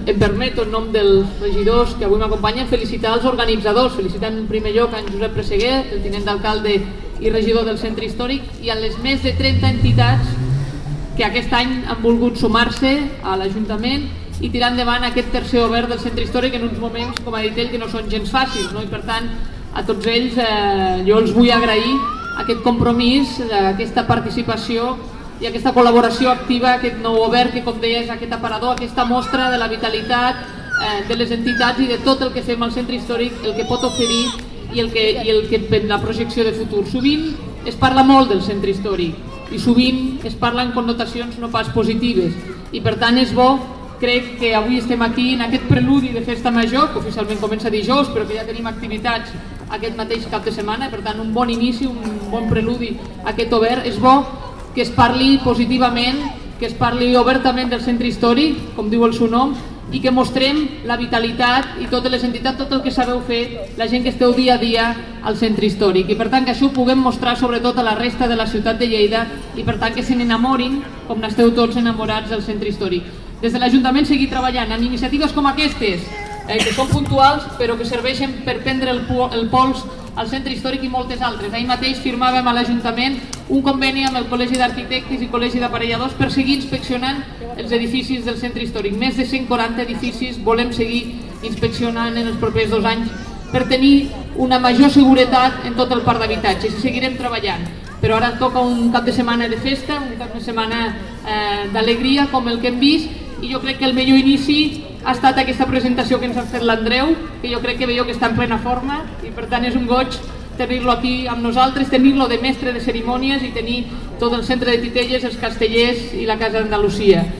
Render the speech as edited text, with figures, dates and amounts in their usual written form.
em permeto, en nom dels regidors que avui m'acompanyen, felicitar els organitzadors, felicitant en primer lloc en Josep Presseguer, el tinent d'alcalde i regidor del centre històric, i a les més de 30 entitats que aquest any han volgut sumar-se a l'Ajuntament i tirar endavant aquest tercer obert del centre històric en uns moments, com ha dit ell, que no són gens fàcils, no? I per tant, a tots ells jo els vull agrair aquest compromís, aquesta participació i aquesta col·laboració activa, aquest nou obert que, com deia, és aquest aparador, aquesta mostra de la vitalitat de les entitats i de tot el que fem al centre històric, el que pot oferir i el que la projecció de futur. Sovint es parla molt del centre històric i sovint es parla en connotacions no pas positives i per tant és bo, crec que avui estem aquí en aquest preludi de festa major, que oficialment comença dijous però que ja tenim activitats aquest mateix cap de setmana, per tant un bon inici, un bon preludi a aquest obert. És bo que es parli positivament, que es parli obertament del centre històric, com diu el seu nom, i que mostrem la vitalitat i totes les entitats, tot el que sabeu fer, la gent que esteu dia a dia al centre històric. I per tant que això ho puguem mostrar sobretot a la resta de la ciutat de Lleida i per tant que se n'enamorin com n'esteu tots enamorats del centre històric. Des de l'Ajuntament seguir treballant en iniciatives com aquestes, que són puntuals però que serveixen per prendre el pols al centre històric i moltes altres. Ahir mateix firmàvem a l'Ajuntament un conveni amb el Col·legi d'Arquitectes i Col·legi d'Aparelladors per seguir inspeccionant els edificis del centre històric. Més de 140 edificis volem seguir inspeccionant en els propers 2 anys per tenir una major seguretat en tot el parc d'habitatges i seguirem treballant. Però ara toca un cap de setmana de festa, un cap de setmana d'alegria com el que hem vist i jo crec que el millor inici ha estat aquesta presentació que ens ha fet l'Andreu, que jo crec que veieu que està en plena forma i per tant és un goig tenir-lo aquí amb nosaltres, tenir-lo de mestre de cerimònies i tenir tot el centre de Titelles, els Castellers i la Casa d'Andalusia.